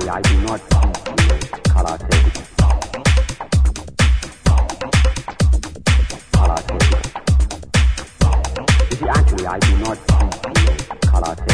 I do not teach karate. Actually, I do not teach karate.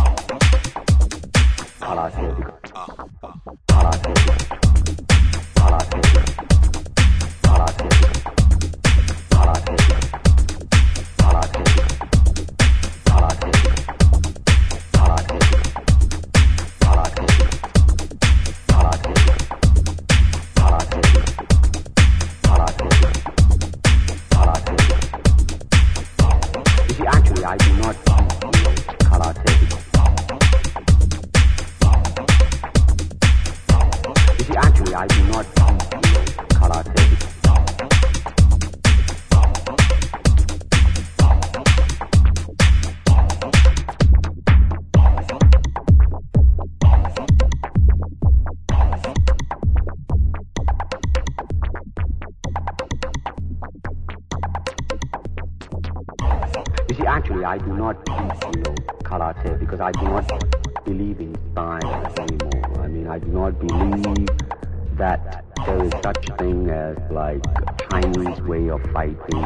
Actually, I do not teach, karate because I do not believe in science anymore. I mean, I do not believe that there is such thing as like Chinese way of fighting.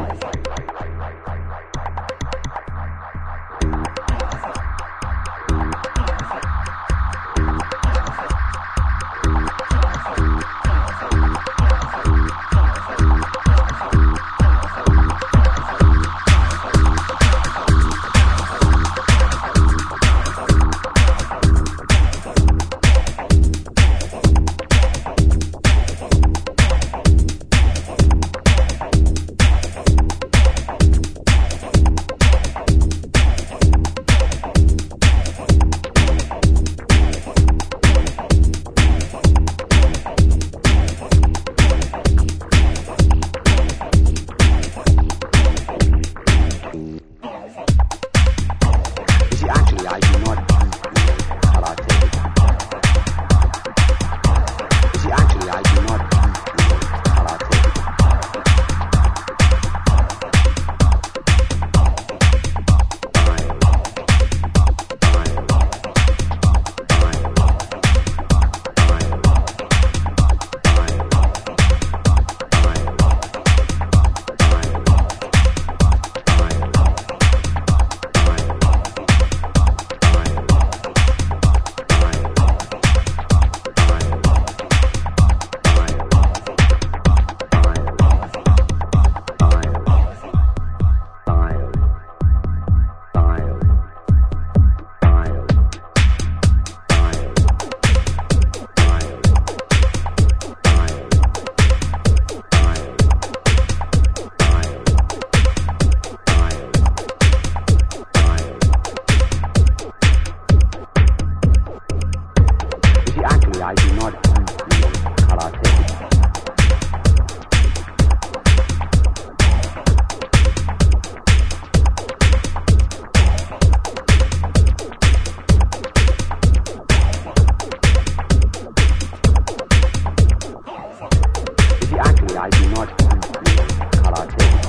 I do not teach karate. Actually, I do not teach karate.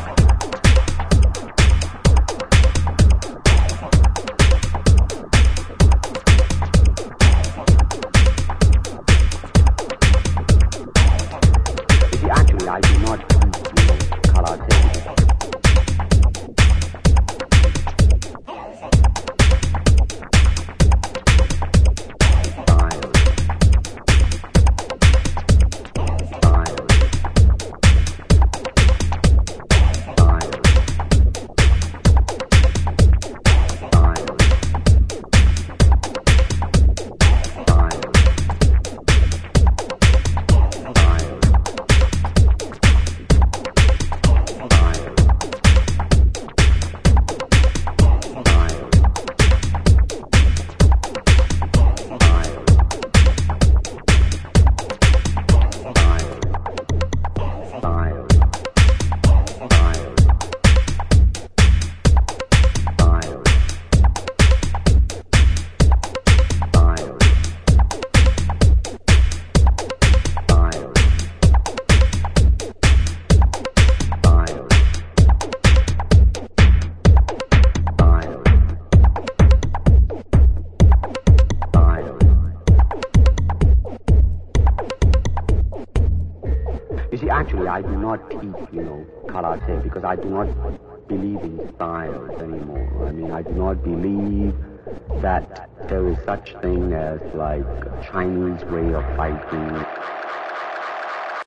You see, actually, I do not teach, karate because I do not believe in styles anymore. I mean, I do not believe that there is such thing as like a Chinese way of fighting.